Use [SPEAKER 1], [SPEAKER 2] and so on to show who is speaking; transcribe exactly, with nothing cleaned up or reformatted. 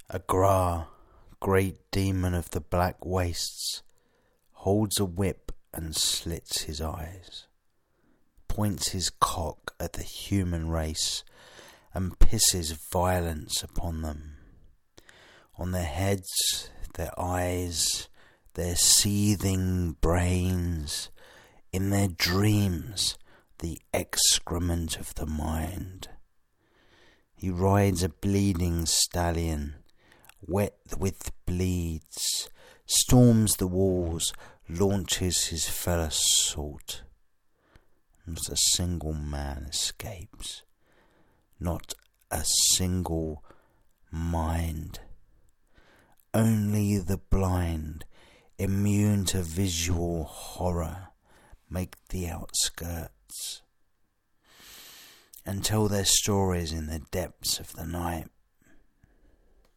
[SPEAKER 1] Agra, great demon of the black wastes, holds a whip and slits his eyes, points his cock at the human race, and pisses violence upon them, on their heads, their eyes, their seething brains, in their dreams, the excrement of the mind. He rides a bleeding stallion, wet with bleeds, storms the walls, launches his fell assault. Not a single man escapes, not a single mind. Only the blind, immune to visual horror, make the outskirts and tell their stories in the depths of the night.